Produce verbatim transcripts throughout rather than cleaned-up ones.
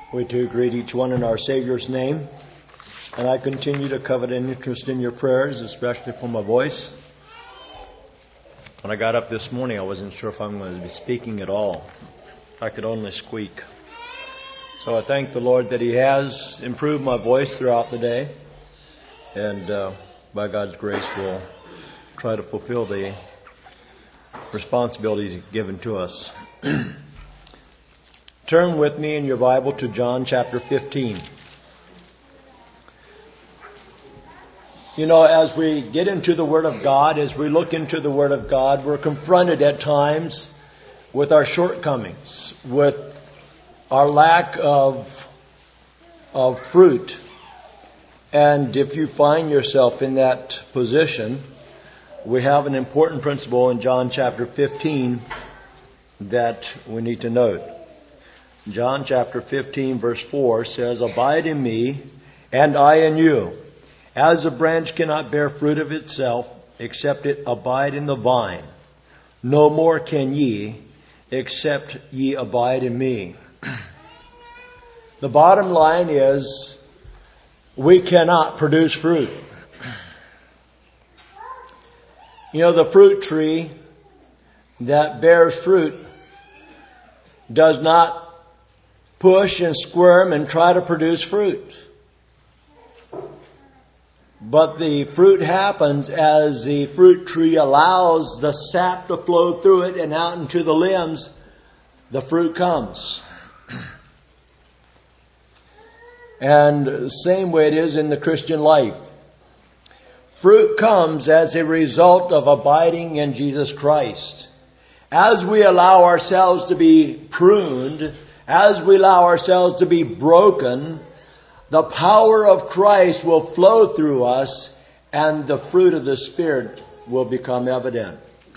We too greet each one in our Savior's name. And I continue to covet an interest in your prayers, especially for my voice. When I got up this morning, I wasn't sure if I'm going to be speaking at all. I could only squeak. So I thank the Lord that He has improved my voice throughout the day. And uh, by God's grace, we'll try to fulfill the responsibilities given to us. Turn with me in your Bible to John chapter fifteen. You know, as we get into the Word of God, as we look into the Word of God, we're confronted at times with our shortcomings, with our lack of, of fruit. And if you find yourself in that position, we have an important principle in John chapter fifteen that we need to note. John chapter fifteen verse four says, "Abide in me, and I in you. As a branch cannot bear fruit of itself, except it abide in the vine. No more can ye, except ye abide in me." The bottom line is, we cannot produce fruit. You know, the fruit tree that bears fruit does not push and squirm and try to produce fruit. But the fruit happens as the fruit tree allows the sap to flow through it and out into the limbs, the fruit comes. And the same way it is in the Christian life. Fruit comes as a result of abiding in Jesus Christ. As we allow ourselves to be pruned, as we allow ourselves to be broken, the power of Christ will flow through us and the fruit of the Spirit will become evident.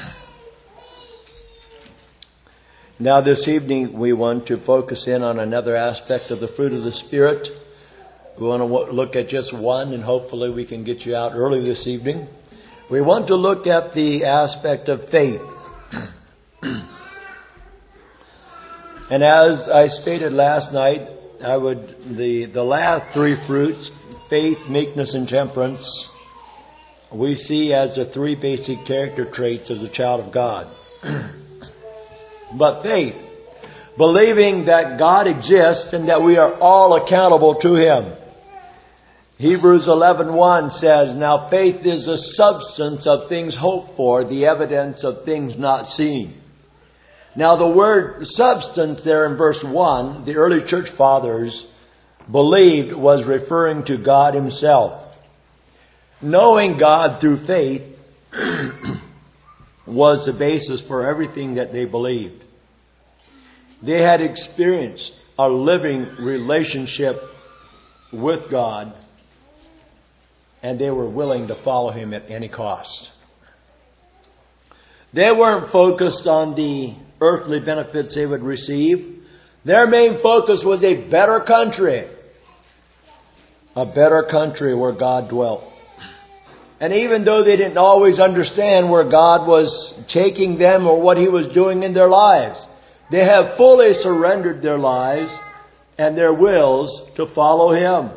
Now this evening we want to focus in on another aspect of the fruit of the Spirit. We want to look at just one, and hopefully we can get you out early this evening. We want to look at the aspect of faith. And as I stated last night, I would the the last three fruits, faith, meekness, and temperance, we see as the three basic character traits of the child of God. But faith, believing that God exists and that we are all accountable to Him. Hebrews eleven one says, "Now faith is the substance of things hoped for, the evidence of things not seen." Now the word substance there in verse one, the early church fathers believed was referring to God Himself. Knowing God through faith was the basis for everything that they believed. They had experienced a living relationship with God, and they were willing to follow Him at any cost. They weren't focused on the earthly benefits they would receive. Their main focus was a better country. A better country where God dwelt. And even though they didn't always understand where God was taking them or what He was doing in their lives, they have fully surrendered their lives and their wills to follow Him.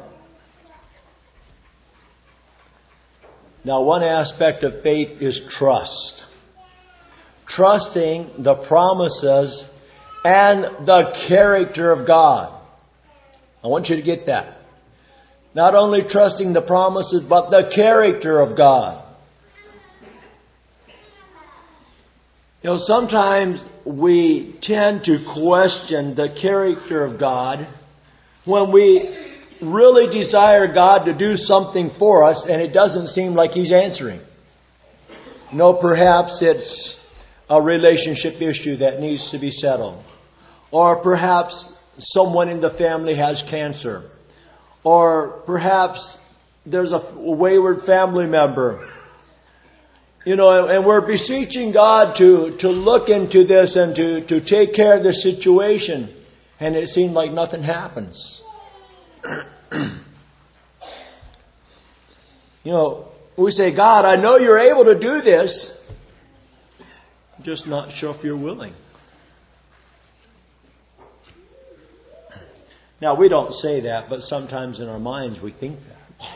Now, one aspect of faith is trust. Trusting the promises and the character of God. I want you to get that. Not only trusting the promises, but the character of God. You know, sometimes we tend to question the character of God when we really desire God to do something for us and it doesn't seem like He's answering. You know, perhaps it's a relationship issue that needs to be settled. Or perhaps someone in the family has cancer. Or perhaps there's a wayward family member. You know, and we're beseeching God to, to look into this and to, to take care of the situation. And it seems like nothing happens. You know, we say, "God, I know You're able to do this. I'm just not sure if You're willing." Now, we don't say that, but sometimes in our minds we think that.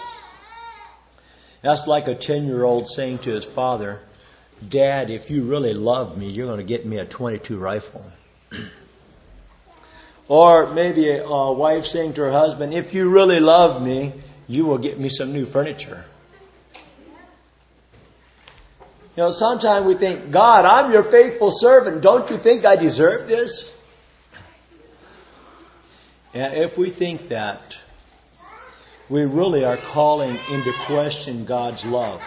That's like a ten-year-old saying to his father, Dad, if you really love me, you're going to get me a twenty-two rifle. Or maybe a, a wife saying to her husband, if you really love me, you will get me some new furniture. You know, sometimes we think, God, I'm your faithful servant. Don't you think I deserve this? And if we think that, we really are calling into question God's love.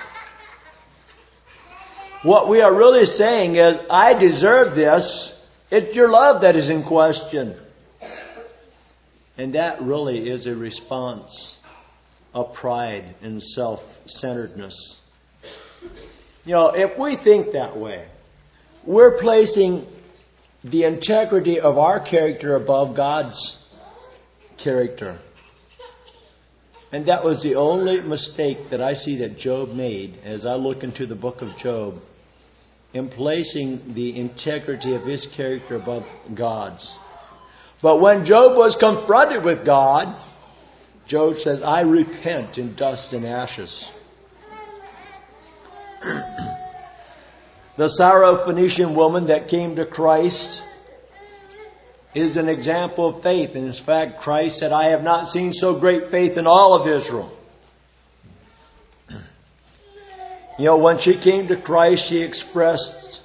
What we are really saying is, I deserve this. It's your love that is in question. And that really is a response of pride and self-centeredness. You know, if we think that way, we're placing the integrity of our character above God's character. And that was the only mistake that I see that Job made as I look into the book of Job, in placing the integrity of his character above God's. But when Job was confronted with God, Job says, I repent in dust and ashes. The Syrophoenician woman that came to Christ is an example of faith. And in fact, Christ said, I have not seen so great faith in all of Israel. You know, when she came to Christ, she expressed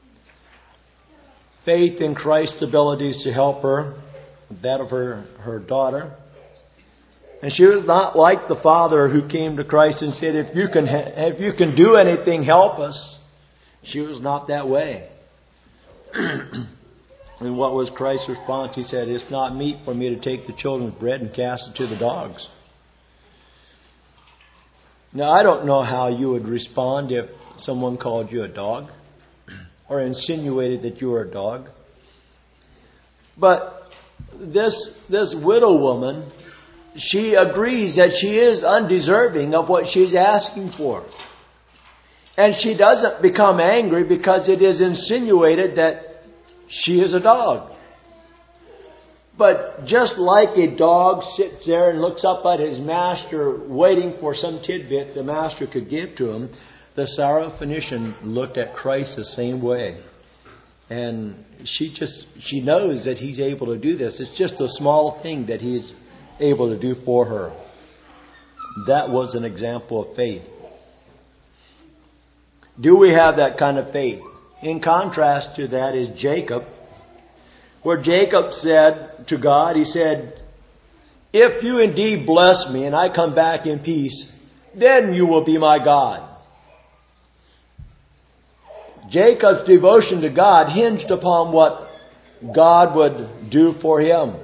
faith in Christ's abilities to help her, that of her, her daughter. And she was not like the father who came to Christ and said, if you can, if you can do anything, help us. She was not that way. And what was Christ's response? He said, it's not meet for me to take the children's bread and cast it to the dogs. Now, I don't know how you would respond if someone called you a dog or insinuated that you were a dog. But this, this widow woman, she agrees that she is undeserving of what she's asking for. And she doesn't become angry because it is insinuated that she is a dog. But just like a dog sits there and looks up at his master waiting for some tidbit the master could give to him, the Syrophoenician looked at Christ the same way. And she just, she knows that he's able to do this. It's just a small thing that he's able to do for her. That was an example of faith. Do we have that kind of faith? In contrast to that is Jacob, where Jacob said to God, he said, if you indeed bless me and I come back in peace, then you will be my God. Jacob's devotion to God hinged upon what God would do for him.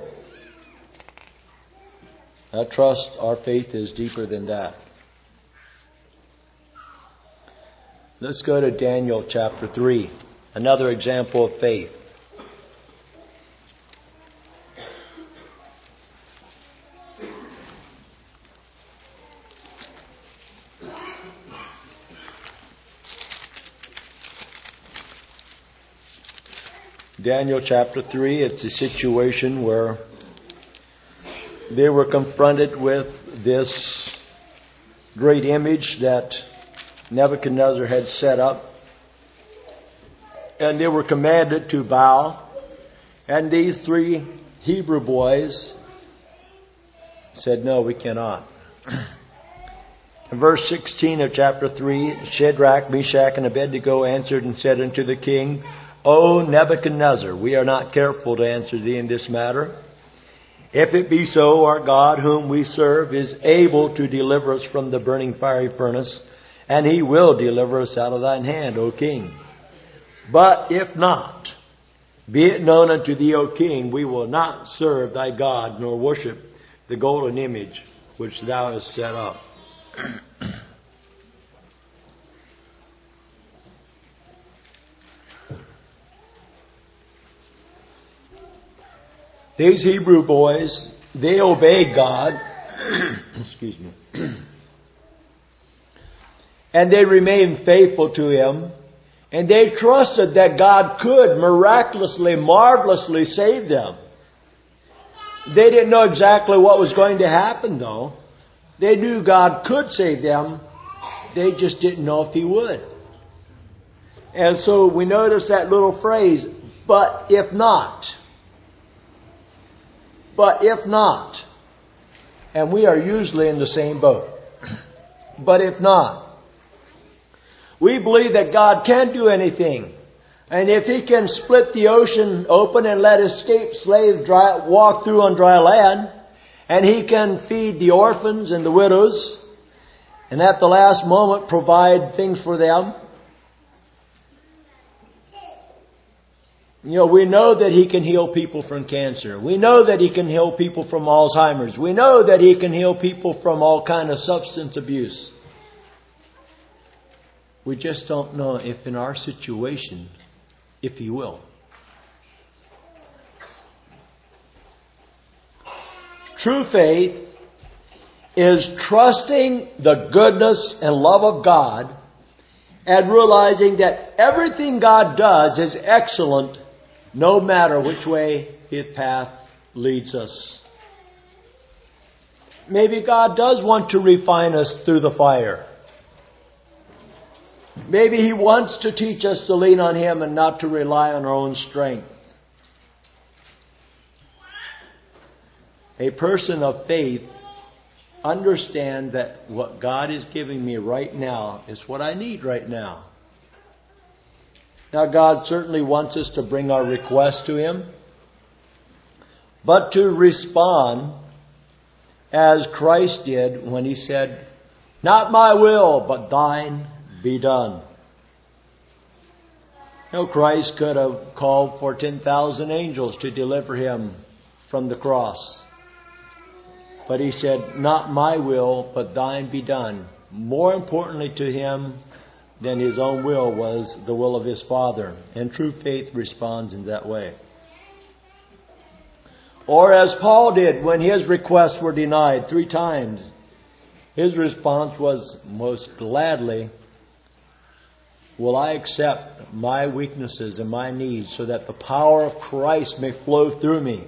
I trust our faith is deeper than that. Let's go to Daniel chapter three. Another example of faith. Daniel chapter three, it's a situation where they were confronted with this great image that Nebuchadnezzar had set up. And they were commanded to bow. And these three Hebrew boys said, no, we cannot. In verse sixteen of chapter three, Shadrach, Meshach, and Abednego answered and said unto the king, O Nebuchadnezzar, we are not careful to answer thee in this matter. If it be so, our God whom we serve is able to deliver us from the burning fiery furnace, and he will deliver us out of thine hand, O king. But if not, be it known unto thee, O king, we will not serve thy God, nor worship the golden image which thou hast set up. These Hebrew boys, they obeyed God. Excuse me. And they remained faithful to Him. And they trusted that God could miraculously, marvelously save them. They didn't know exactly what was going to happen, though. They knew God could save them. They just didn't know if He would. And so we notice that little phrase, but if not. But if not. And we are usually in the same boat. But if not. We believe that God can do anything. And if He can split the ocean open and let escaped slaves dry, walk through on dry land, and He can feed the orphans and the widows, and at the last moment provide things for them, you know, we know that He can heal people from cancer. We know that He can heal people from Alzheimer's. We know that He can heal people from all kind of substance abuse. We just don't know if in our situation, if He will. True faith is trusting the goodness and love of God and realizing that everything God does is excellent no matter which way His path leads us. Maybe God does want to refine us through the fire. Maybe He wants to teach us to lean on Him and not to rely on our own strength. A person of faith understands that what God is giving me right now is what I need right now. Now, God certainly wants us to bring our request to Him, but to respond as Christ did when He said, "Not my will, but thine be done." You know, Christ could have called for ten thousand angels to deliver Him from the cross. But He said, "Not my will, but thine be done." More importantly to Him than His own will was the will of His Father. And true faith responds in that way. Or as Paul did when his requests were denied three times. His response was, "Most gladly will I accept my weaknesses and my needs so that the power of Christ may flow through me."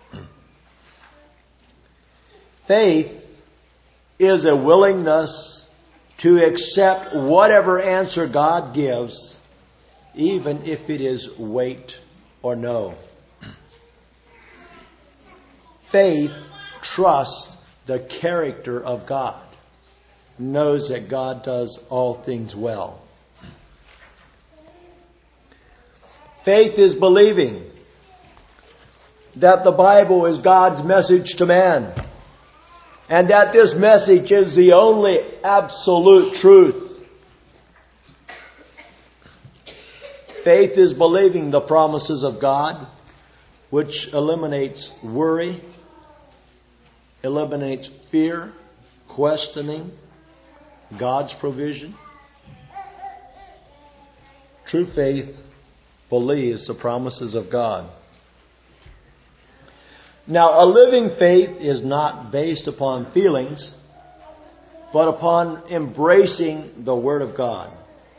Faith is a willingness to accept whatever answer God gives, even if it is wait or no. Faith trusts the character of God, knows that God does all things well. Faith is believing that the Bible is God's message to man, and that this message is the only absolute truth. Faith is believing the promises of God, which eliminates worry, eliminates fear, questioning God's provision. True faith believes the promises of God. Now, a living faith is not based upon feelings, but upon embracing the Word of God.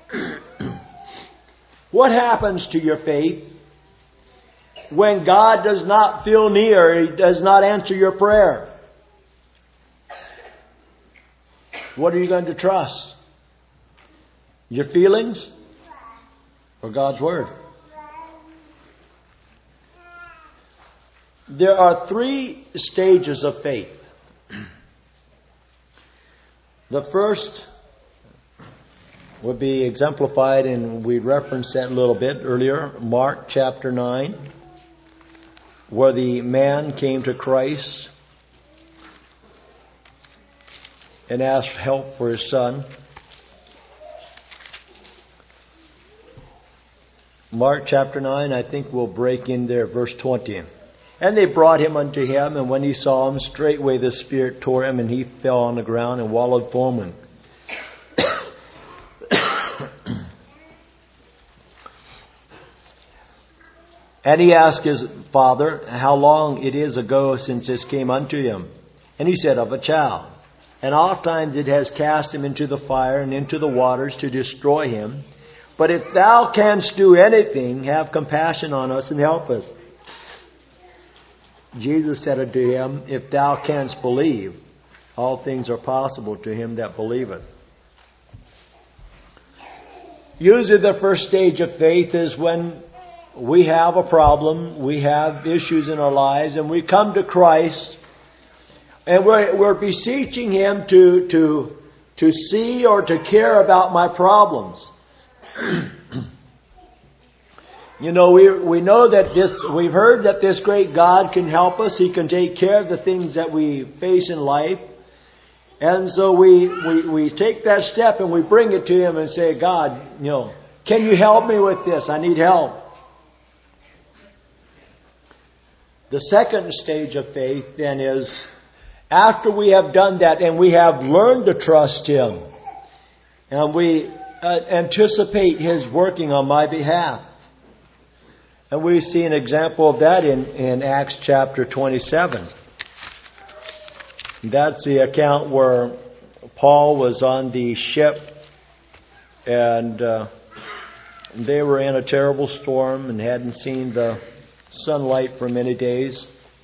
What happens to your faith when God does not feel near, He does not answer your prayer? What are you going to trust? Your feelings or God's Word? There are three stages of faith. The first would be exemplified, and we referenced that a little bit earlier, Mark chapter nine, where the man came to Christ and asked help for his son. Mark chapter nine, I think we'll break in there, verse twenty. "And they brought him unto him, and when he saw him, straightway the Spirit tore him, and he fell on the ground and wallowed foaming." And he asked his father, "How long it is ago since this came unto him?" And he said, "Of a child. And oft times it has cast him into the fire and into the waters to destroy him. But if thou canst do anything, have compassion on us and help us." Jesus said unto him, If thou canst believe, all things are possible to him that believeth. Usually the first stage of faith is when we have a problem, we have issues in our lives, and we come to Christ, and we're, we're beseeching Him to, to, to see or to care about my problems. You know, we we know that this, we've heard that this great God can help us. He can take care of the things that we face in life. And so we, we, we take that step and we bring it to Him and say, God, you know, can you help me with this? I need help. The second stage of faith then is after we have done that and we have learned to trust Him and we uh, anticipate His working on my behalf. And we see an example of that in, in Acts chapter twenty-seven. That's the account where Paul was on the ship and uh, they were in a terrible storm and hadn't seen the sunlight for many days.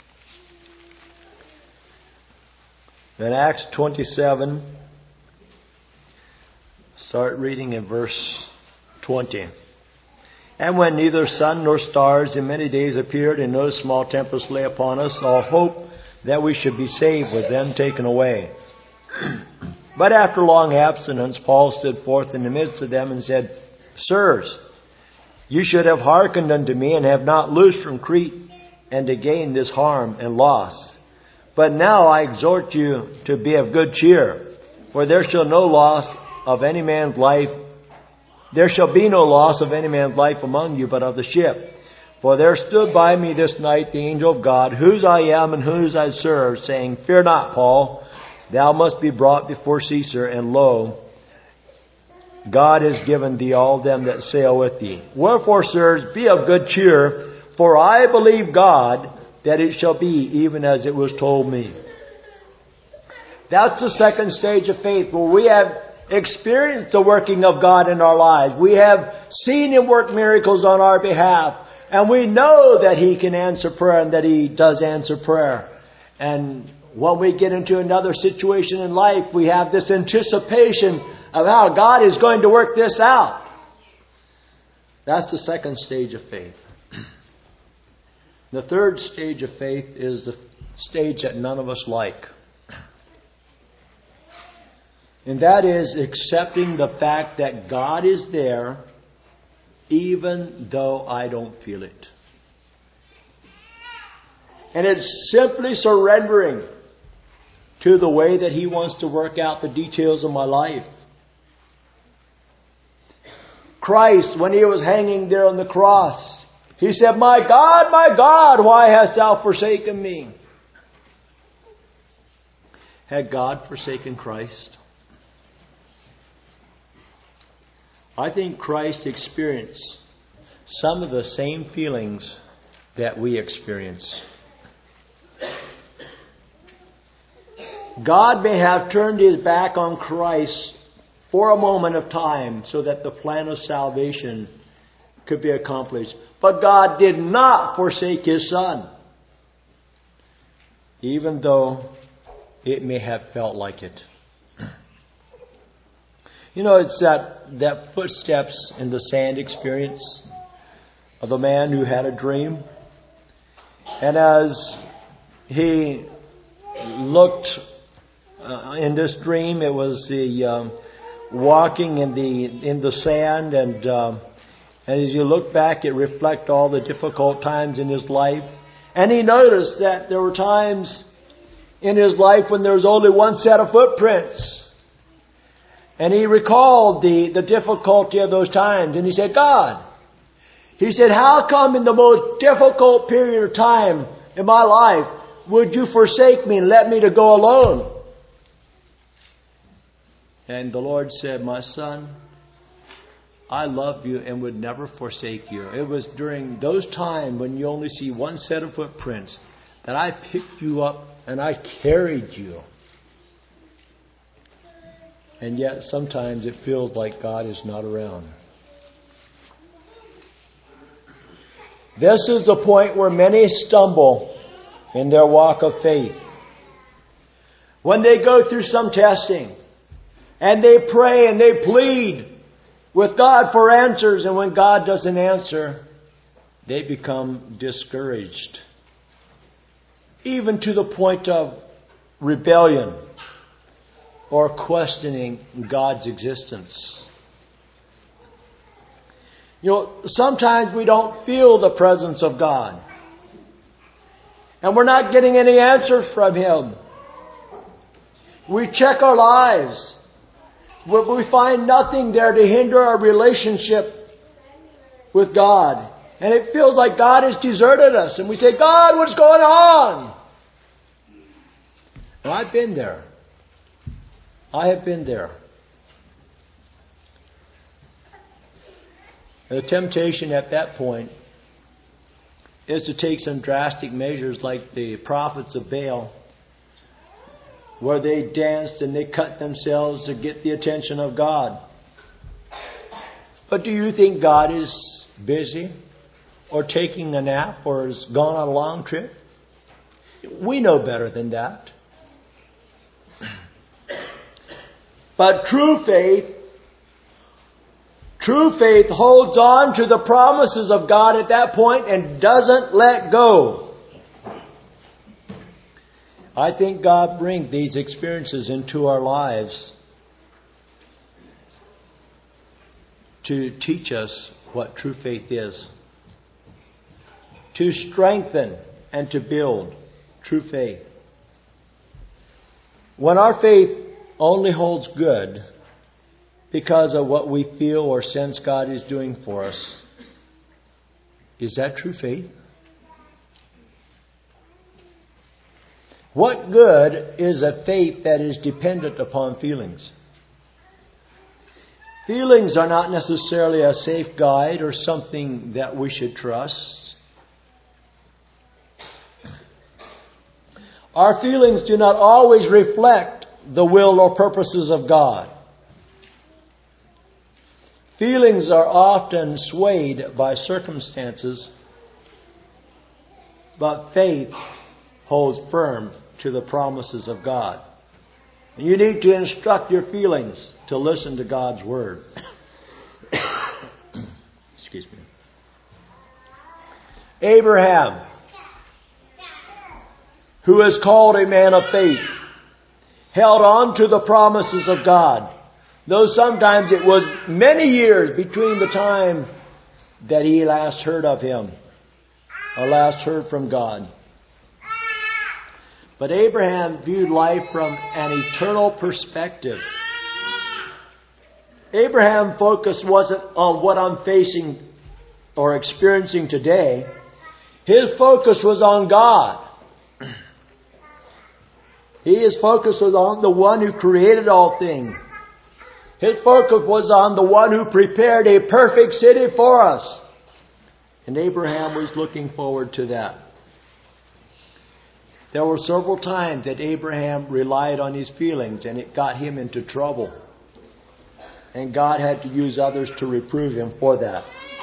In Acts twenty-seven, start reading in verse twenty. And when neither sun nor stars in many days appeared, and no small tempest lay upon us, all hope that we should be saved was then taken away. But after long abstinence, Paul stood forth in the midst of them and said, Sirs, you should have hearkened unto me, and have not loosed from Crete, and to gain this harm and loss. But now I exhort you to be of good cheer, for there shall no loss of any man's life There shall be no loss of any man's life among you, but of the ship. For there stood by me this night the angel of God, whose I am and whose I serve, saying, Fear not, Paul, thou must be brought before Caesar, and lo, God has given thee all them that sail with thee. Wherefore, sirs, be of good cheer, for I believe God that it shall be even as it was told me. That's the second stage of faith, where we have experienced the working of God in our lives. We have seen Him work miracles on our behalf. And we know that He can answer prayer and that He does answer prayer. And when we get into another situation in life, we have this anticipation of how God is going to work this out. That's the second stage of faith. The third stage of faith is the stage that none of us like. And that is accepting the fact that God is there even though I don't feel it. And it's simply surrendering to the way that He wants to work out the details of my life. Christ, when He was hanging there on the cross, He said, My God, my God, why hast thou forsaken me? Had God forsaken Christ? I think Christ experienced some of the same feelings that we experience. God may have turned His back on Christ for a moment of time so that the plan of salvation could be accomplished. But God did not forsake His Son, even though it may have felt like it. You know, it's that, that footsteps in the sand experience of a man who had a dream. And as he looked uh, in this dream, it was the um, walking in the in the sand. And, um, and as you look back, it reflects all the difficult times in his life. And he noticed that there were times in his life when there was only one set of footprints. And he recalled the, the difficulty of those times. And he said, God, he said, how come in the most difficult period of time in my life would you forsake me and let me to go alone? And the Lord said, my son, I love you and would never forsake you. It was during those times when you only see one set of footprints that I picked you up and I carried you. And yet sometimes it feels like God is not around. This is the point where many stumble in their walk of faith. When they go through some testing and they pray and they plead with God for answers, and when God doesn't answer, they become discouraged, even to the point of rebellion or questioning God's existence. You know, sometimes we don't feel the presence of God, and we're not getting any answers from Him. We check our lives, but we find nothing there to hinder our relationship with God. And it feels like God has deserted us. And we say, God, what's going on? Well, I've been there. I have been there. The temptation at that point is to take some drastic measures like the prophets of Baal, where they danced and they cut themselves to get the attention of God. But do you think God is busy or taking a nap or has gone on a long trip? We know better than that. But true faith, true faith holds on to the promises of God at that point and doesn't let go. I think God brings these experiences into our lives to teach us what true faith is, to strengthen and to build true faith. When our faith only holds good because of what we feel or sense God is doing for us, is that true faith? What good is a faith that is dependent upon feelings? Feelings are not necessarily a safe guide or something that we should trust. Our feelings do not always reflect the will or purposes of God. Feelings are often swayed by circumstances, but faith holds firm to the promises of God. You need to instruct your feelings to listen to God's Word. Excuse me. Abraham, who is called a man of faith, held on to the promises of God, though sometimes it was many years between the time that he last heard of Him, or last heard from God. But Abraham viewed life from an eternal perspective. Abraham's focus wasn't on what I'm facing or experiencing today. His focus was on God. His focus was on the one who created all things. His focus was on the one who prepared a perfect city for us. And Abraham was looking forward to that. There were several times that Abraham relied on his feelings and it got him into trouble. And God had to use others to reprove him for that.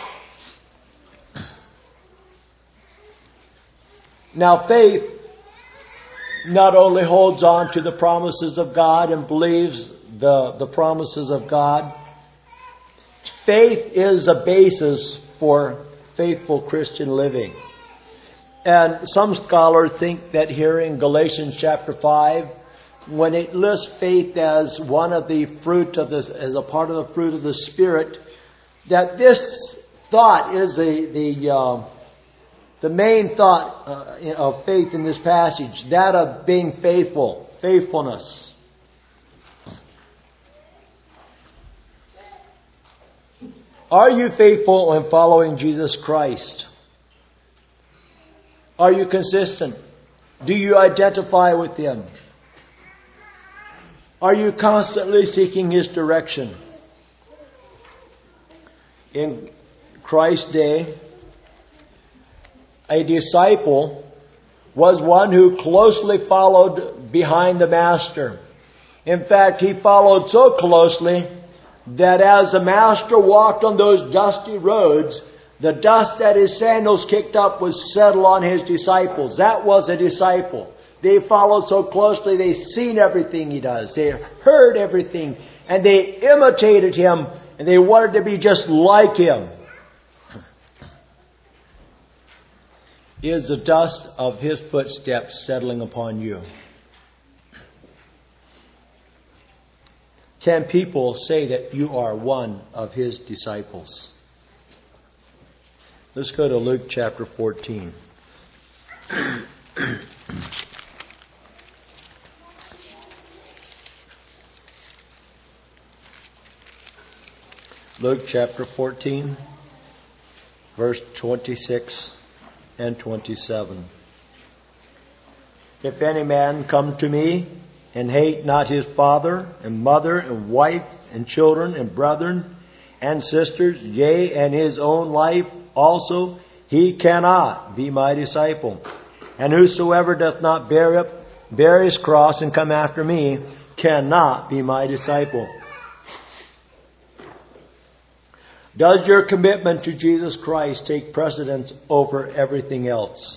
Now faith not only holds on to the promises of God and believes the, the promises of God, faith is a basis for faithful Christian living. And some scholars think that here in Galatians chapter five, when it lists faith as one of the fruit of this, as a part of the fruit of the Spirit, that this thought is the the uh, the main thought uh, of faith in this passage, that of being faithful, faithfulness. Are you faithful in following Jesus Christ? Are you consistent? Do you identify with Him? Are you constantly seeking His direction? In Christ's day, a disciple was one who closely followed behind the Master. In fact, he followed so closely that as the Master walked on those dusty roads, The dust that his sandals kicked up was settled on his disciples. That was a disciple. They followed so closely, they seen everything he does. They heard everything. And they imitated him. And they wanted to be just like him. Is the dust of his footsteps settling upon you? Can people say that you are one of his disciples? Let's go to Luke chapter fourteen. Luke chapter fourteen, verse twenty-six and twenty-seven. If any man come to me and hate not his father and mother and wife and children and brethren and sisters, yea, and his own life also, he cannot be my disciple. And whosoever doth not bear up, bear his cross and come after me, cannot be my disciple. Does your commitment to Jesus Christ take precedence over everything else?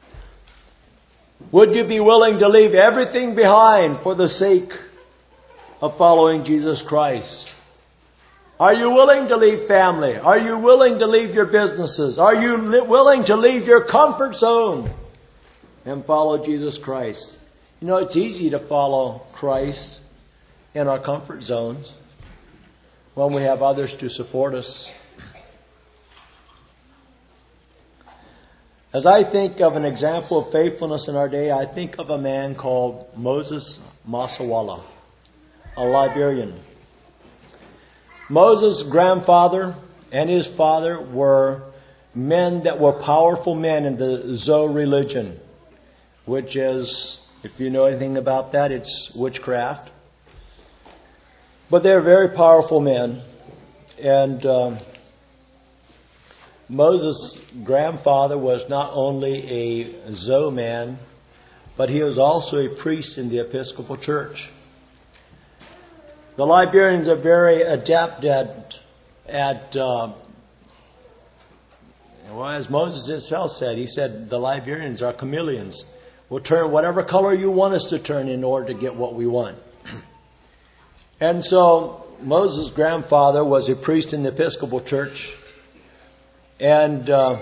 Would you be willing to leave everything behind for the sake of following Jesus Christ? Are you willing to leave family? Are you willing to leave your businesses? Are you li- willing to leave your comfort zone and follow Jesus Christ? You know, it's easy to follow Christ in our comfort zones when we have others to support us. As I think of an example of faithfulness in our day, I think of a man called Moses Masawala, a Liberian. Moses' grandfather and his father were men that were powerful men in the Zoe religion, which is, if you know anything about that, it's witchcraft. But they're very powerful men. And um, Moses' grandfather was not only a Zoe man, but he was also a priest in the Episcopal Church. The Liberians are very adept at, at uh, well, as Moses himself said, he said the Liberians are chameleons. We'll turn whatever color you want us to turn in order to get what we want. And so Moses' grandfather was a priest in the Episcopal Church. And uh,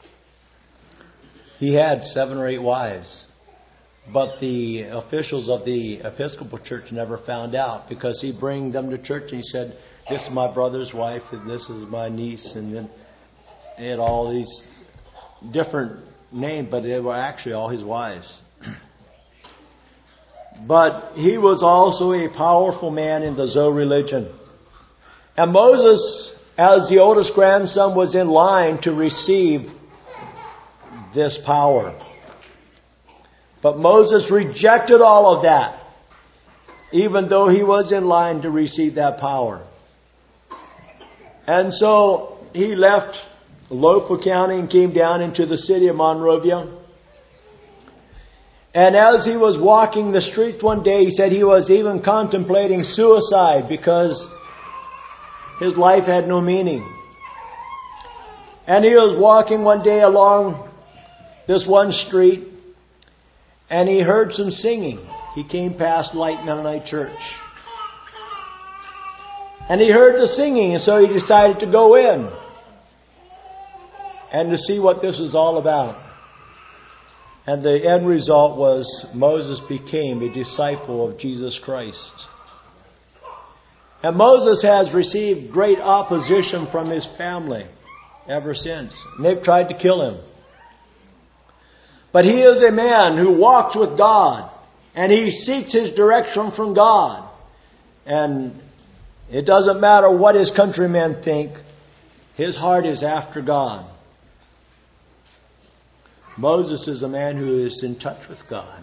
he had seven or eight wives. But the officials of the Episcopal Church never found out, because he'd bring them to church and he said, this is my brother's wife and this is my niece. And then he had all these different names, but they were actually all his wives. But he was also a powerful man in the Zoe religion. And Moses, as the oldest grandson, was in line to receive this power. But Moses rejected all of that, even though he was in line to receive that power. And so he left Lofa County and came down into the city of Monrovia. And as he was walking the streets one day, he said he was even contemplating suicide because his life had no meaning. And he was walking one day along this one street, and he heard some singing. He came past Light Mennonite Church. And he heard the singing, and so he decided to go in and to see what this was all about. And the end result was Moses became a disciple of Jesus Christ. And Moses has received great opposition from his family ever since. And they've tried to kill him. But he is a man who walks with God. And he seeks his direction from God. And it doesn't matter what his countrymen think. His heart is after God. Moses is a man who is in touch with God.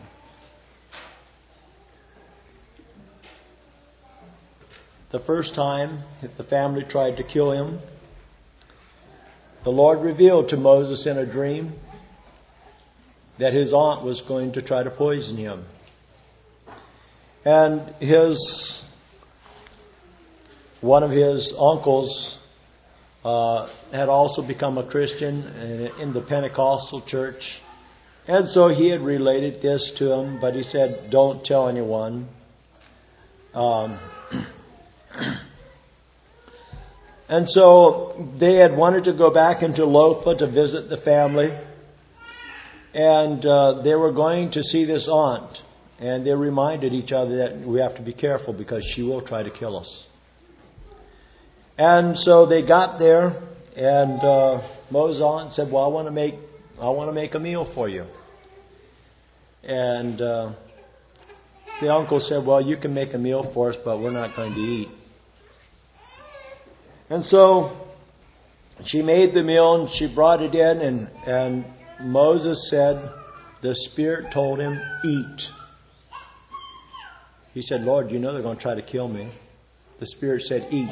The first time the family tried to kill him, the Lord revealed to Moses in a dream that his aunt was going to try to poison him. And his one of his uncles uh, had also become a Christian in the Pentecostal church. And so he had related this to him, but he said, don't tell anyone. Um, and so they had wanted to go back into Lopa to visit the family. And uh, they were going to see this aunt. And they reminded each other that we have to be careful because she will try to kill us. And so they got there, and uh, Mo's aunt said, well, I want to make I want to make a meal for you. And uh, the uncle said, well, you can make a meal for us, but we're not going to eat. And so she made the meal, and she brought it in, and, and Moses said, the Spirit told him, eat. He said, Lord, you know they're going to try to kill me. The Spirit said, eat.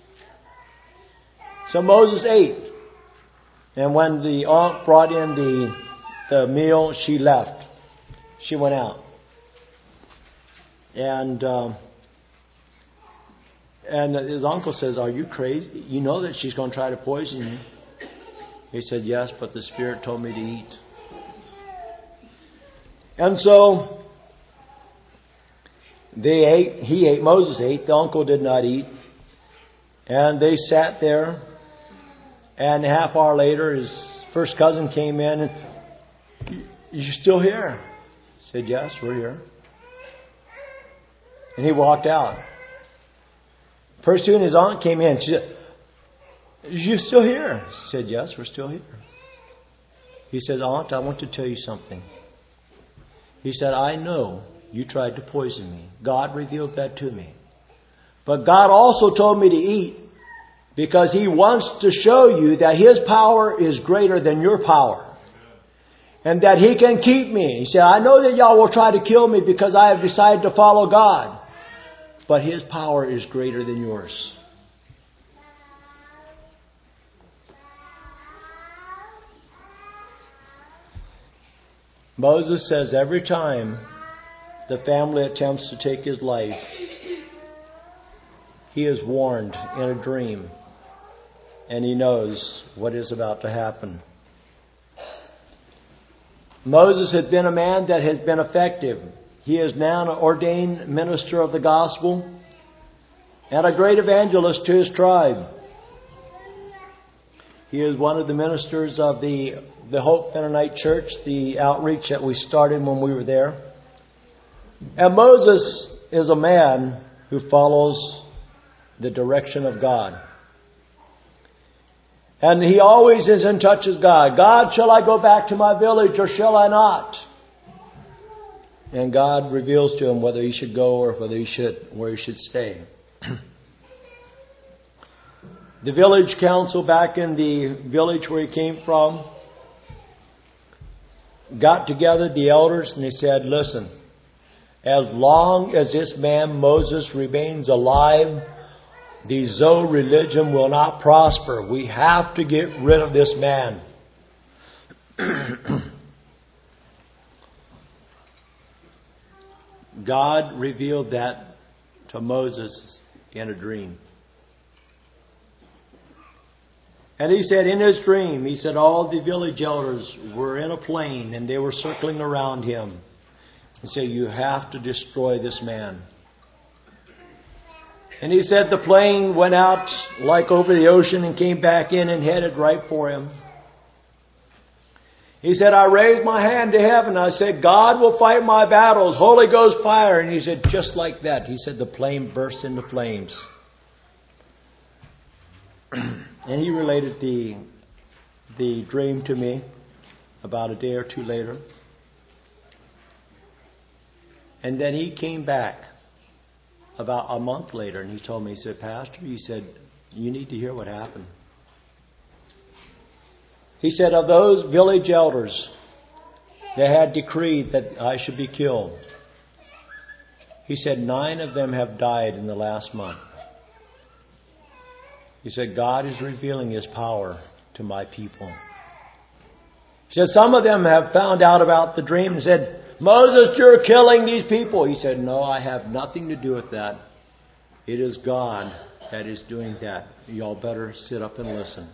So Moses ate. And when the aunt brought in the, the meal, she left. She went out. And um, and his uncle says, are you crazy? You know that she's going to try to poison you. He said, yes, but the Spirit told me to eat. And so they ate. He ate. Moses ate. The uncle did not eat. And they sat there. And a half hour later, his first cousin came in and, you still here? He said, yes, we're here. And he walked out. Pretty soon his aunt came in. She said, you still here? He said, yes, we're still here. He said, Aunt, I want to tell you something. He said, I know you tried to poison me. God revealed that to me. But God also told me to eat because He wants to show you that His power is greater than your power. And that He can keep me. He said, I know that y'all will try to kill me because I have decided to follow God. But His power is greater than yours. Moses says every time the family attempts to take his life, he is warned in a dream. And he knows what is about to happen. Moses had been a man that has been effective. He is now an ordained minister of the gospel and a great evangelist to his tribe. He is one of the ministers of the, the Hope Mennonite Church, the outreach that we started when we were there. And Moses is a man who follows the direction of God. And he always is in touch with God. God, shall I go back to my village or shall I not? And God reveals to him whether he should go or whether he should, where he should stay. The village council back in the village where he came from got together, the elders, and they said, listen, as long as this man Moses remains alive, the Zoe religion will not prosper. We have to get rid of this man. God revealed that to Moses in a dream. And he said in his dream, he said all the village elders were in a plain and they were circling around him. He said, you have to destroy this man. And he said the plane went out like over the ocean and came back in and headed right for him. He said, I raised my hand to heaven. I said, God will fight my battles. Holy Ghost fire. And he said, just like that. He said the plane burst into flames. And he related the, the dream to me about a day or two later. And then he came back about a month later and he told me, he said, Pastor, he said, you need to hear what happened. He said, of those village elders that had decreed that I should be killed, he said, nine of them have died in the last month. He said, God is revealing His power to my people. He said, some of them have found out about the dream and said, Moses, you're killing these people. He said, no, I have nothing to do with that. It is God that is doing that. Y'all better sit up and listen.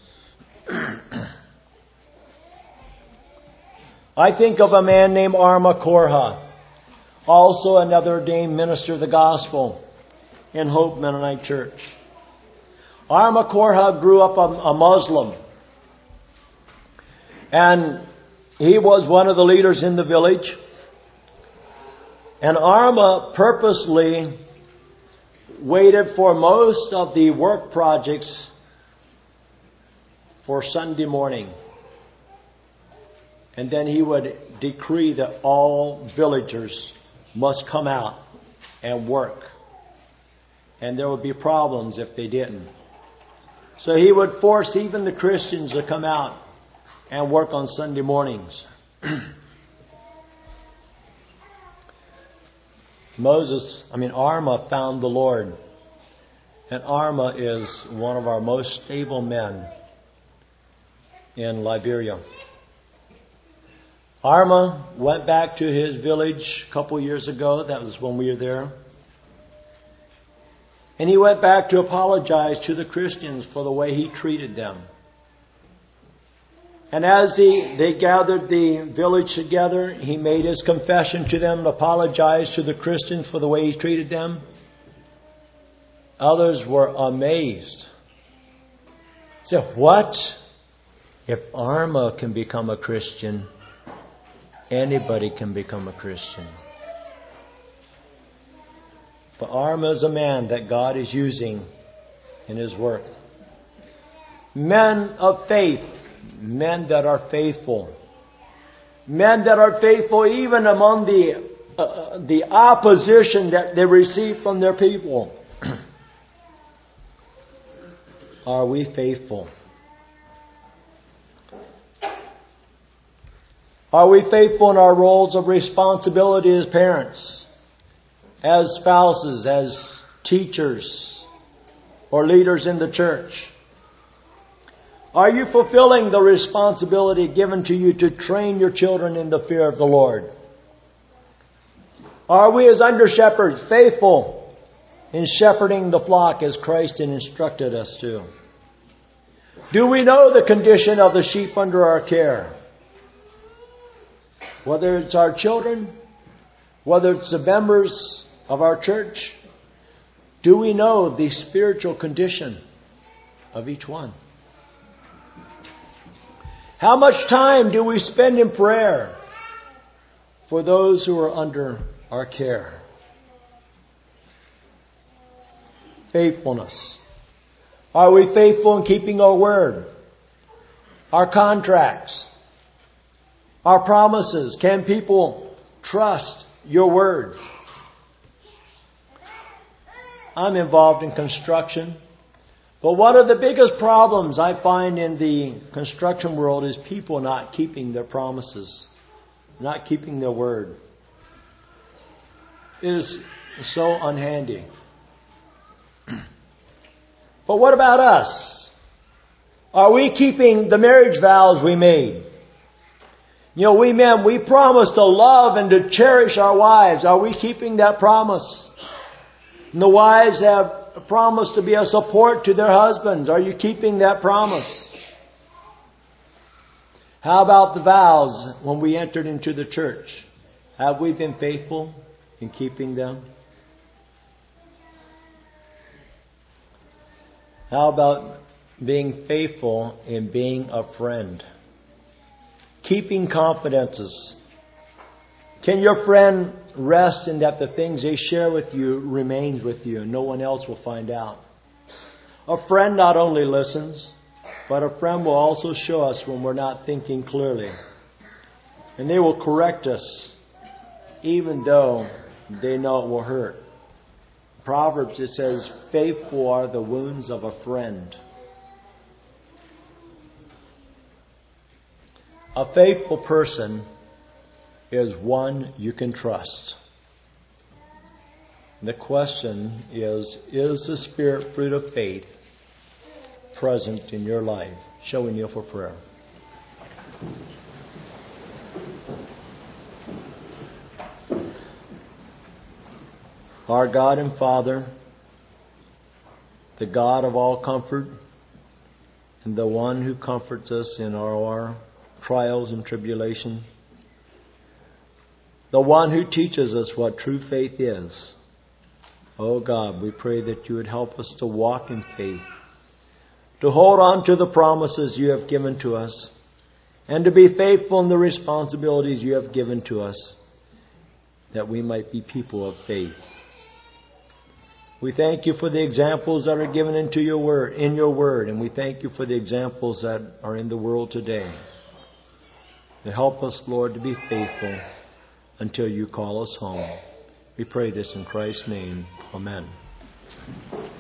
I think of a man named Arma Korha, also another ordained minister of the gospel in Hope Mennonite Church. Arma Korha grew up a, a Muslim, and he was one of the leaders in the village. And Arma purposely waited for most of the work projects for Sunday morning. And then he would decree that all villagers must come out and work. And there would be problems if they didn't. So he would force even the Christians to come out and work on Sunday mornings. Moses, I mean Arma found the Lord. And Arma is one of our most stable men in Liberia. Arma went back to his village a couple years ago. That was when we were there. And he went back to apologize to the Christians for the way he treated them. And as he, they gathered the village together, he made his confession to them, apologized to the Christians for the way he treated them. Others were amazed. Said, what? If Arma can become a Christian, anybody can become a Christian. But Arma is a man that God is using in His work. Men of faith, men that are faithful, men that are faithful even among the uh, the opposition that they receive from their people. Are we faithful? Are we faithful in our roles of responsibility as parents, as spouses, as teachers, or leaders in the church? Are you fulfilling the responsibility given to you to train your children in the fear of the Lord? Are we as under shepherds faithful in shepherding the flock as Christ instructed us to? Do we know the condition of the sheep under our care? Whether it's our children, whether it's the members of our church, do we know the spiritual condition of each one? How much time do we spend in prayer for those who are under our care? Faithfulness. Are we faithful in keeping our word, our contracts, our promises? Can people trust your word? I'm involved in construction. But one of the biggest problems I find in the construction world is people not keeping their promises, not keeping their word. It is so unhandy. But what about us? Are we keeping the marriage vows we made? You know, we men, we promise to love and to cherish our wives. Are we keeping that promise? And the wives have promised to be a support to their husbands. Are you keeping that promise? How about the vows when we entered into the church? Have we been faithful in keeping them? How about being faithful in being a friend? Keeping confidences. Can your friend rest in that the things they share with you remains with you and no one else will find out? A friend not only listens, but a friend will also show us when we're not thinking clearly. And they will correct us even though they know it will hurt. Proverbs, it says, faithful are the wounds of a friend. A faithful person is one you can trust. The question is, is the spirit fruit of faith present in your life? Shall we kneel for prayer? Our God and Father, the God of all comfort, and the one who comforts us in our trials and tribulation, the one who teaches us what true faith is. Oh God, we pray that you would help us to walk in faith, to hold on to the promises you have given to us, and to be faithful in the responsibilities you have given to us, that we might be people of faith. We thank you for the examples that are given into your word, in your word, and we thank you for the examples that are in the world today. To help us, Lord, to be faithful until you call us home. We pray this in Christ's name. Amen.